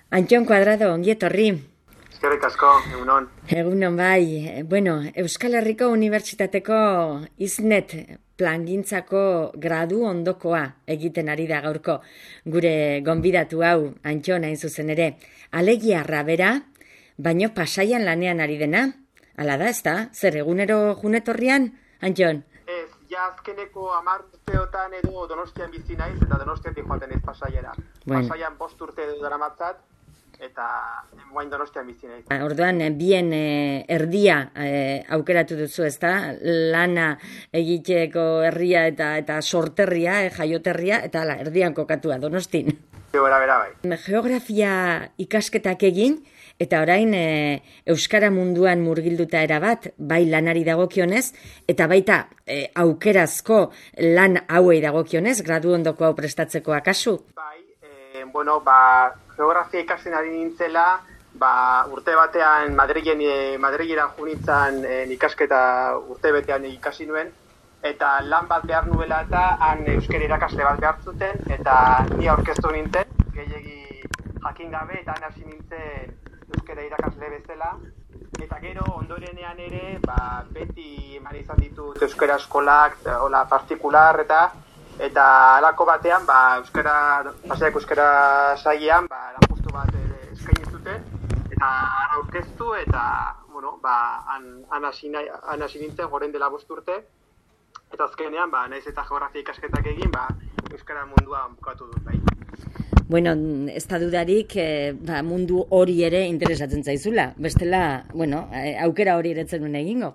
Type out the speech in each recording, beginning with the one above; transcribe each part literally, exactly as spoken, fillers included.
Antxon Kuadrado, ongi etorri. Eskerrik asko, egunon. Egunon bai. Bueno, Euskal Herriko Unibertsitateko iznet plangintzako gradu ondokoa egiten ari da gaurko. Gure gonbidatu hau, Antxon hain zuzen ere. Alegiarra bera, baino Pasaian lanean ari dena. Hala da, ez da? Zer egunero junetorrian, Antxon? Ez, ja azkeneko hamar urteotan edo Donostian bizi naiz eta Donostiatik joaten ez Pasaiara. Bueno. Pasaian bost urte daramatzat eta guain Donostian bizi naiz. Orduan, bien eh, erdia eh, aukeratu duzu, ez da? Lana egiteko herria eta eta sorterria, eh, jaioterria, eta ala, erdian kokatua, Donostin. Bera, bera, bai. Geografia ikasketak egin, eta orain e, Euskara munduan murgilduta erabat, bai lanari dagokionez, eta baita e, aukerazko lan hauei dagokionez, gradu ondoko hau prestatzeko akasu. Bai, e, bueno, ba, geografia ikasten ari nintzela, ba, urte batean Madrilen, e, Madrilera junitzan e, ikasketa urte betean ikasi nuen, eta lan bat behar nuela eta han euskara irakasle bat behar zuten, eta ni aurkeztu nintzen, gehiegi jakin gabe, eta han hasi nintzen euskara irakasle bezala, eta gero ondorenean ere, ba, beti eman izan ditut euskara eskolak, hola partikular, eta eta halako batean, ba, euskara, Pasaiako euskara sailean, ba, lanpostu bat ere eskaini zuten, eta han aurkeztu, eta, bueno, ba, han, han hasi nahi- han hasi nintzen, goren dela bost urte, eta azkenean, ba, naiz eta geografia ikasketak egin, ba, euskara mundua bukatu dut, bai. Bueno, ez da dudarik eh, ba, mundu hori ere interesatzen zaizula. Bestela, bueno, eh, aukera hori eretzen nuen egingo.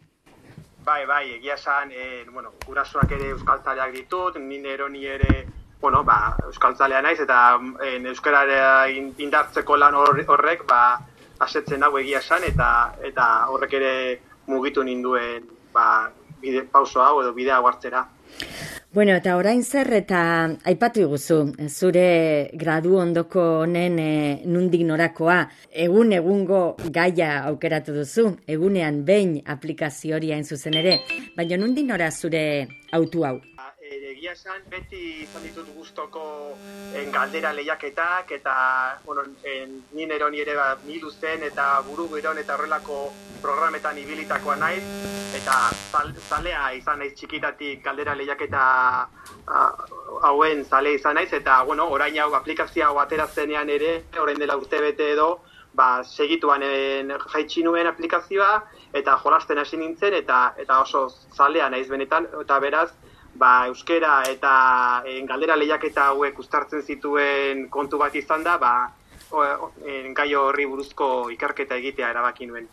Bai, bai, egia esan, e, bueno, gurasoak ere euskaltzaleak ditut, ni neroni ere, bueno, ba, euskaltzalea naiz, eta e, euskarara indartzeko lan hor- horrek, ba, asetzen hau egia esan, eta eta horrek ere mugitu ninduen, ba, bide, pauso hau edo bidea hau hartzera. Bueno, eta orain zer eta aipatu iguzu, zure gradu ondoko honen e, nundik norakoa, egun egungo gaia aukeratu duzu, egunean behin aplikazio hori hain zuzen ere, baina nundik nora zure autu hau? E, egia esan, beti izan ditut gustoko en, galdera lehiaketak, eta, bueno, en, ni neroni ere ba, milu zen, eta buru giron eta horrelako programetan ibilitakoa naiz, eta zal, zalea izan naiz txikitatik galdera lehiaketa a, hauen zale izan naiz, eta, bueno, orain hau aplikazio hau atera zenean ere, orain dela urte bete edo, ba, segituan en, jaitsi nuen aplikazioa, eta jolasten hasi nintzen, eta eta oso zalea naiz benetan, eta beraz, ba, euskera eta en, galdera lehiaketa hauek uztartzen zituen kontu bat izan da, ba, o, o, en, gai horri buruzko ikerketa egitea erabaki nuen.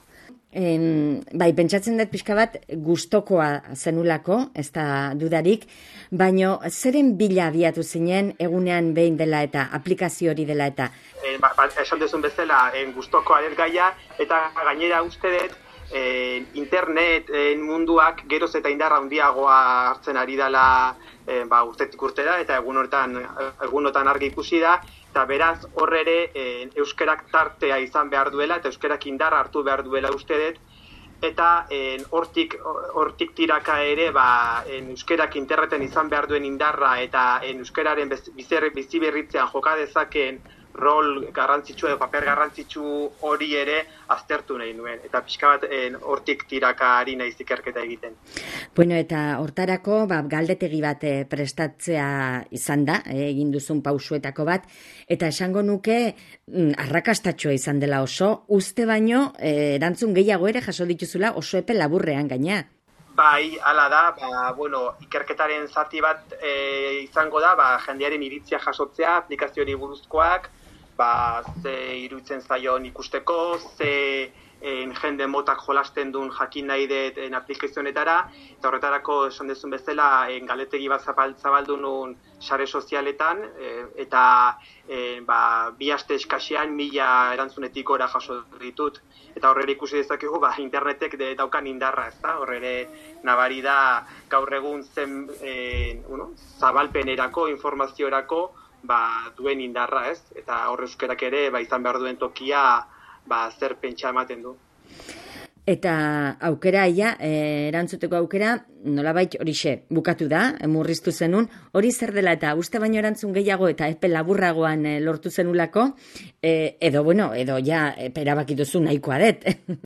En, bai, pentsatzen dut pixka bat gustokoa zenulako, ez da dudarik, baino zeren bila abiatu zinen egunean behin dela eta aplikazio hori dela eta. E, ba, ba, esan duzun bezala, en, gustokoa dut gaia, eta gainera uste dut, e, internet e, munduak geroz eta indar handiagoa hartzen ari dela e, ba, urtetik urtera, eta egun hortan, egunotan argi ikusi da, eta beraz hor ere e, euskerak tartea izan behar duela, eta euskerak indar hartu behar duela uste dut, eta en, hortik, hortik tiraka ere ba, en, euskerak interneten izan behar duen indarra, eta en, euskeraren bez- bizi- bizi berritzean joka dezakeen rol garrantzitsu edo paper garrantzitsu hori ere aztertu nahi nuen, eta pixka bat en, hortik tiraka ari naiz ikerketa egiten. Bueno, eta hortarako ba, galdetegi bat eh, prestatzea izan da, eh, egin duzun pausuetako bat, eta esango nuke mm, arrakastatxoa izan dela oso, uste baino eh, erantzun gehiago ere jaso dituzula oso epe laburrean gaina. Bai, hala da, ba, bueno, ikerketaren zati bat e, izango da, ba, jendearen iritzia jasotzea, aplikazioari buruzkoak, ba, ze iruditzen zaion ikusteko, ze en, jende motak jolasten duen jakin nahi dut en, aplikazionetara, eta horretarako esan dezun bezala en, galetegi bat zabal, zabaldu nun sare sozialetan, e, eta e, ba, bi aste eskasean mila erantzunetik gora jaso ditut. Eta horrela ikusi dezakegu, ba, internetek de, daukan indarra, ezta? Horrela nabari da gaur egun zen e, bueno, zabalpenerako, informaziorako, ba, duen indarra, ez? Eta hor euskerak ere ba, izan behar duen tokia ba, zer pentsa ematen du. Eta aukera, ia, e, erantzuteko aukera, nolabait horixe bukatu da, murriztu zenun, hori zer dela eta uste baino erantzun gehiago eta epe laburragoan e, lortu zenulako, e, edo, bueno, edo ja, erabaki duzu nahikoa det.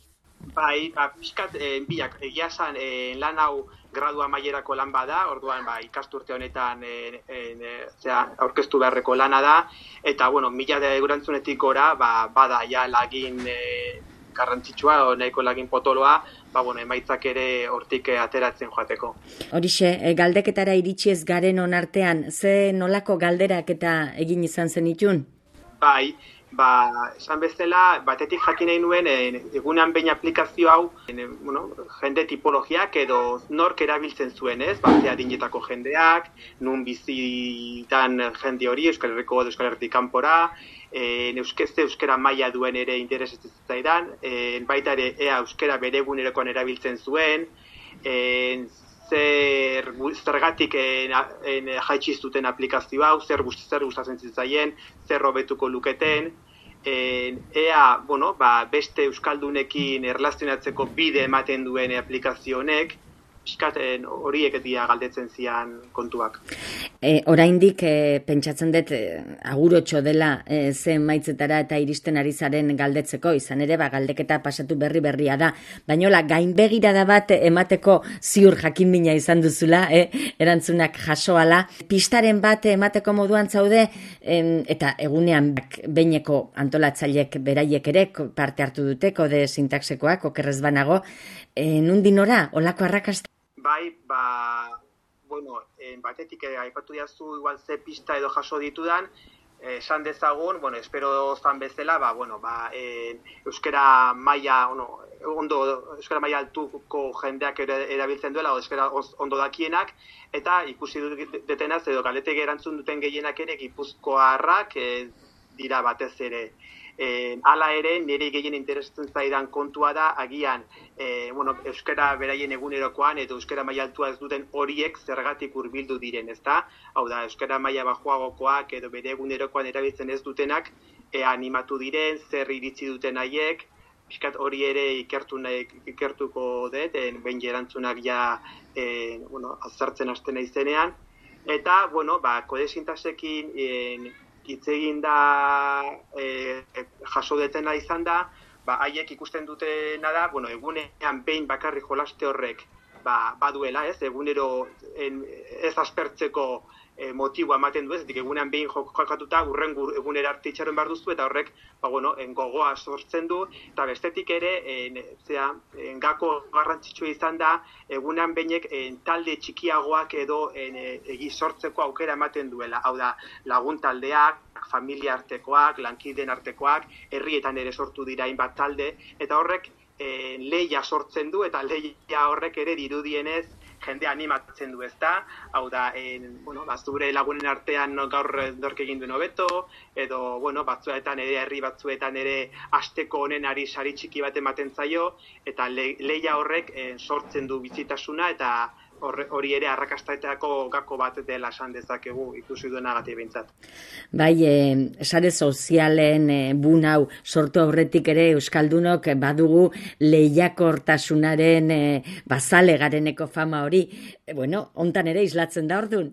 Bai, ba, pixkat, e, biak, egia esan, e, lan hau gradua mailerako lan bada, orduan ba, ikasturte honetan e, e, zera, aurkeztu beharreko lana da, eta, bueno, mila de eurantzunetik gora, ba, bada, ja, lagin e, garrantzitsua, o nahiko lagin potoloa, ba, bueno, emaitzak ere hortik ateratzen joateko. Horixe, e, galdeketara iritsi ez garen onartean, ze nolako galderak eta egin izan zenitun? Bai, ba, esan bezala, batetik jakin nahi nuen, egunean behin aplikazio hau, en, bueno, jende tipologiak edo nork erabiltzen zuen, ez? Batzea dinetako jendeak, nun bizitan jende hori, Euskal Herriko edo Euskal Herritik kanpora, en, euskeste euskera maila duen ere interesatzen zaidan, en, baita ere ea euskera bere egunerokoan erabiltzen zuen, en, zer zergatik en, en, jaitsi zuten aplikazio hau, zer, zer gustatzen zitzaien, zer hobetuko luketen, en, ea, bueno, ba, beste euskaldunekin erlazionatzeko bide ematen duen aplikazio honek, pixkaten horiek dira galdetzen zian kontuak. E, oraindik e, pentsatzen dut e, agurotxo dela e, ze maitzetara eta iristen ari zaren galdetzeko, izan ere ba, galdeketa pasatu berri berria da. Bainola, gainbegirada bat emateko ziur jakinmina izan duzula, e, erantzunak jasoala. Pistaren bat emateko moduan zaude, em, eta egunean behineko antolatzailek beraiek ere parte hartu dute, kode sintaxekoak, okerrez banago, e, nundi nora, olako arrakasta? Bai, ba, bueno, en batetik eh, aipatu diazu igual ze pista edo jaso ditudan, eh, esan dezagun, bueno, espero zan bezala, ba, bueno, ba, eh, euskera maila, ono, ondo, euskera maila altuko jendeak erabiltzen duela, o euskera ondo dakienak, eta ikusi dutenaz edo galetek erantzun duten gehienak ere gipuzkoarrak eh, dira batez ere. E, hala ere, nire gehien interesatzen zaidan kontua da, agian, e, bueno, euskara beraien egunerokoan edo euskara maila altua ez duten horiek zergatik hurbildu diren, ezta? Hau da, euskara maila bajoagokoak edo bere egunerokoan erabiltzen ez dutenak, e, animatu diren, zer iritzi duten haiek, pixkat hori ere ikertu nahi, ikertuko dut, behin erantzunak ja, e, bueno, azartzen hasten naizenean, eta, bueno, ba, kode sintaxekin, e, hitz egin da e, jaso detena izan da, ba, haiek ikusten dutena da, bueno, egunean behin bakarri jolaste horrek ba, baduela, ez, egunero en, ez aspertzeko e, motiboa ematen du, ez, egunean behin jokatuta urren egunera arte itxaron behar duzu, eta horrek, ba, bueno, en gogoa sortzen du, eta bestetik ere, en, zera, en, gako garrantzitsua izan da, egunean behinek en, talde txikiagoak edo en, egi sortzeko aukera ematen duela, hau da, lagun taldeak, familia artekoak, lankideen artekoak, herrietan ere sortu dira hainbat talde, eta horrek e, leia sortzen du, eta leia horrek ere dirudienez jende animatzen du, ezta? Hau da, en, bueno, ba, zure lagunen artean gaur dork egin duen hobeto, edo, bueno, batzuetan ere, herri batzuetan ere asteko honenari sari txiki bat ematen zaio, eta le, leia horrek en, sortzen du bizitasuna, eta hori ere arrakastaetako gako bat dela esan dezakegu ikusi duenagatik behintzat. Bai, e, sare sozialen e, bun hau sortu aurretik ere euskaldunok badugu lehiakortasunaren e, bazale gareneko fama hori. E, bueno, hontan ere islatzen da ordun.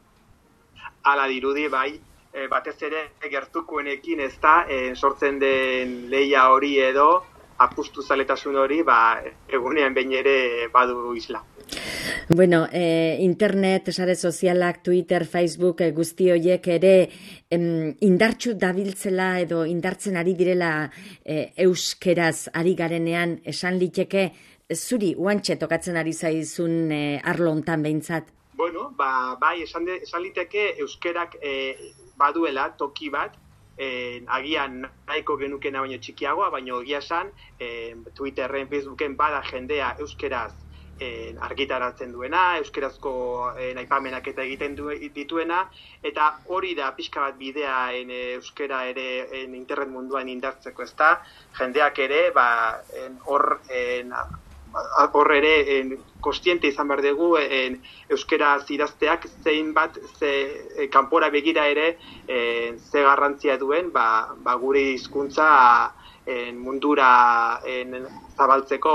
Hala dirudi, bai, e, batez ere gertukoenekin ez da, e, sortzen den lehia hori edo apustu zaletasun hori, ba, egunean behin ere badu isla. Bueno, eh, internet, sare sozialak, Twitter, Facebook, eh, guzti horiek ere em, indartsu dabiltzela edo indartzen ari direla eh, euskeraz ari garenean esan liteke, zuri uantxe tokatzen ari zaizun eh, arlo hontan behintzat? Bueno, ba, bai, esan, de, esan liteke euskerak eh, baduela toki bat, Eh, agian nahiko genukena baino txikiagoa, baino egia esan, eh, Twitterren, Facebooken bada jendea euskeraz eh, argitaratzen duena, euskerazko eh, aipamenak eta egiten du, dituena, eta hori da pixka bat bidea en, euskera ere en internet munduan indartzeko, ezta? Jendeak ere, ba, hor en, hor ere en, kostiente izan behar dugu en, euskera idazteak zein bat ze, e, kanpora begira ere en, ze garrantzia duen ba, ba gure hizkuntza en, mundura en, zabaltzeko.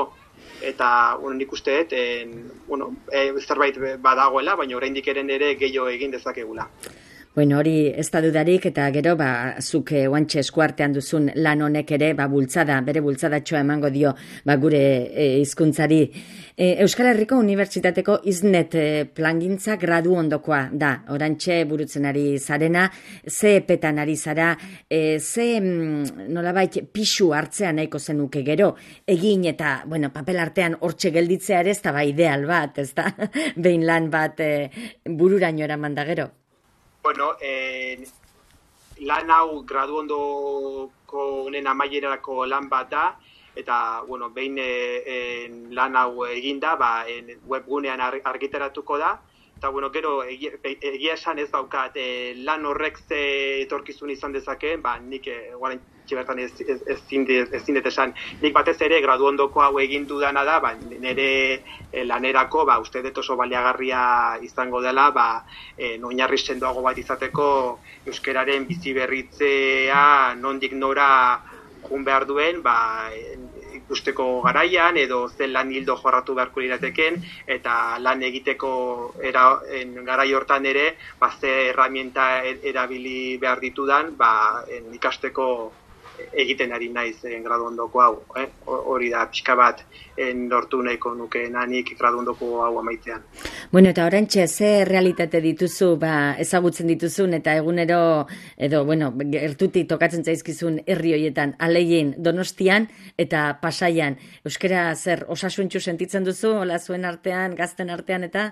eta bueno, nik uste dut, bueno, e, zerbait badagoela, baina oraindik eren ere gehiago egin dezakegula. Bueno, hori ez da dudarik, eta gero, ba, zuk oantxe eskuartean duzun lan honek ere, ba, bultzada, bere bultzadatxoa emango dio, ba, gure e, hizkuntzari. E, Euskal Herriko Unibertsitateko iznet e, plangintza gradu ondokoa da, orantxe burutzen ari zarena, ze epetan ari zara, e, ze mm, nolabait pixu hartzean nahiko zenuke gero, egin eta, bueno, papel artean hortxe gelditzea ere ez da ba ideal bat, ez da, behin lan bat e, bururaino eraman da gero. Bueno, eh, lan hau gradu ondoko honen amaierarako lan bat da, eta, bueno, behin eh, lan hau eginda, ba, webgunean argitaratuko da, eta, bueno, gero, egia, egia esan ez daukat, eh, lan horrek ze etorkizun izan dezakeen, ba, nik eh, guaren bertan ez, ez, ez, ez, ez zindet esan, nik batez ere gradu ondoko hau egin dudana da, ba, nire e, lanerako, ba, uste dut oso baliagarria izango dela, ba, e, oinarri sendoago bat izateko euskararen bizi berritzea nondik nora jun behar duen, ba, ikusteko garaian edo zen lan hildo jorratu beharko lirateken, eta lan egiteko era, en, garai hortan ere, ba, ze herramienta erabili behar ditudan, ba, en, ikasteko egiten ari naiz en, gradu ondoko hau. Eh? Hori da, pixka bat en, lortu nahiko nukeenanik gradu ondoko hau amaitzean. Bueno, eta orantxe, ze realitate dituzu, ba, ezagutzen dituzun, eta egunero, edo, bueno, gertutik tokatzen zaizkizun herri horietan, Aleien, Donostian, eta Pasaian. Euskara zer osasuntxu sentitzen duzu, hola zuen artean, gazten artean, eta?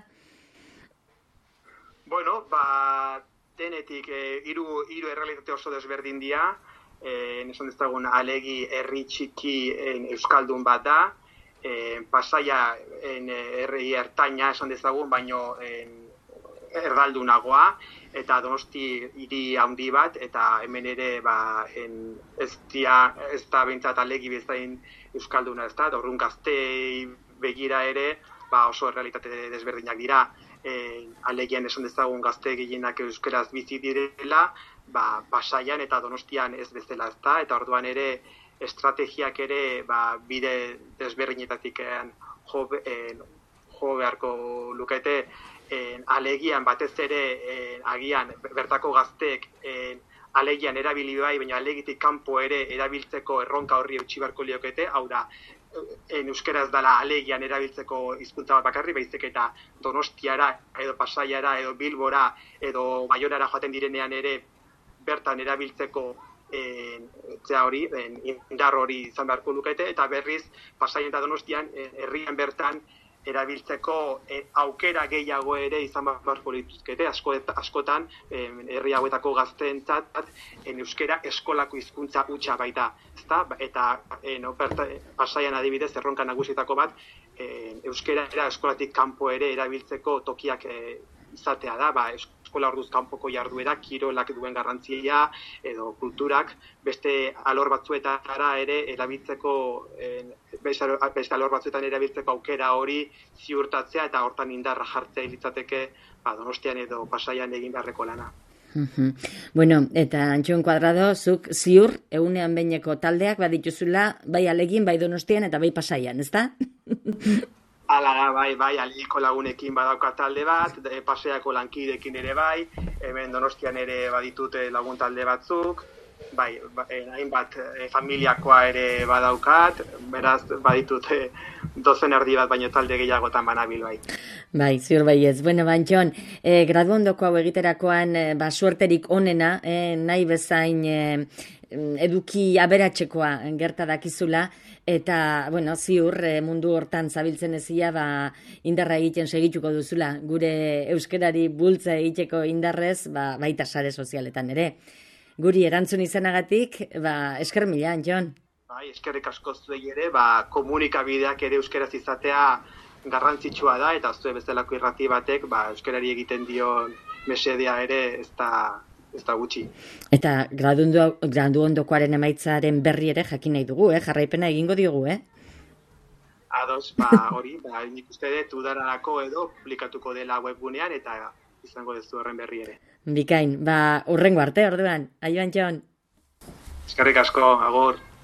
Bueno, ba, denetik, eh, iru, iru errealitate oso desberdin dira, eh, esan dezagun Alegi herri txiki en, euskaldun bat da, eh, Pasaia en, herri ertaina esan dezagun, baino en, erdaldunagoa, eta Donosti hiri handi bat, eta hemen ere ba, en, ez, dia, ez da bintzat Alegi bezain euskalduna ez da, dorrun gaztei begira ere, ba, oso realitate desberdinak dira. E, Alegian esan dezagun gazte gehienak euskaraz bizi direla, ba, Pasaian eta Donostian ez bezala ez da, eta orduan ere estrategiak ere ba, bide desberdinetatik jo, en, jo beharko lukete, en, Alegian batez ere en, agian bertako gazteek en, Alegian erabili bai, baina Alegitik kanpo ere erabiltzeko erronka horri eutsi beharko liokete, hau da, en euskera ez dela Alegian erabiltzeko hizkuntza bat bakarri, baizik eta Donostiara, edo Pasaiara, edo Bilbora, edo Baionara joaten direnean ere bertan erabiltzeko en, hori, en, indar hori izan beharko lukete, eta berriz Pasaian eta Donostian herrian bertan erabiltzeko eh, aukera gehiago ere izan beharko lituzkete, asko, askotan eh, herri hauetako gazteentzat en euskera eskolako hizkuntza hutsa baita, ezta? Eta eh, no, berta, Pasaian adibidez erronka nagusitako bat eh, euskera era eskolatik kanpo ere erabiltzeko tokiak eh, izatea da, ba, eskola orduz kanpoko jarduera, kirolak duen garrantzia edo kulturak, beste alor batzuetara ere erabiltzeko, eh, beste alor batzuetan erabiltzeko aukera hori ziurtatzea eta hortan indarra jartzea litzateke ba, Donostian edo Pasaian egin beharreko lana. Uh-huh. Bueno, eta Antxon Kuadrado, zuk ziur egunean behineko taldeak badituzula bai Alegin, bai Donostian eta bai Pasaian, ezta? Ala, bai, bai, Alegiko lagunekin badauka talde bat, e, Pasaiako lankidekin ere bai, hemen Donostian ere baditute lagun talde batzuk, bai, ba, e, hainbat e, familiakoa ere badaukat, beraz baditute dozen erdi bat baino talde gehiagotan banabil bai. Bai, ziur bai ez. Bueno, Antxon, e, gradu ondoko hau egiterakoan e, ba, suerterik onena, e, nahi bezain e, eduki aberatsekoa gerta dakizula, eta, bueno, ziur mundu hortan zabiltzen ezia, ba, indarra egiten segituko duzula, gure euskerari bultza egiteko indarrez, ba, baita sare sozialetan ere. Guri erantzun izanagatik, ba, esker mila, Antxon. Bai, eskerrik asko zuei ere, ba, komunikabideak ere euskeraz izatea garrantzitsua da, eta zue bezalako irrati batek, ba, euskerari egiten dion mesedea ere ez da ez da gutxi. Eta gradu ondokoaren emaitzaren berri ere jakin nahi dugu, eh? Jarraipena egingo diogu, eh? Ados, ba, hori, ba, nik uste dut udararako edo publikatuko dela webgunean eta izango dezu horren berri ere. Bikain, ba, urrengo arte, orduan. Aio, Antxon. Eskerrik asko, agur.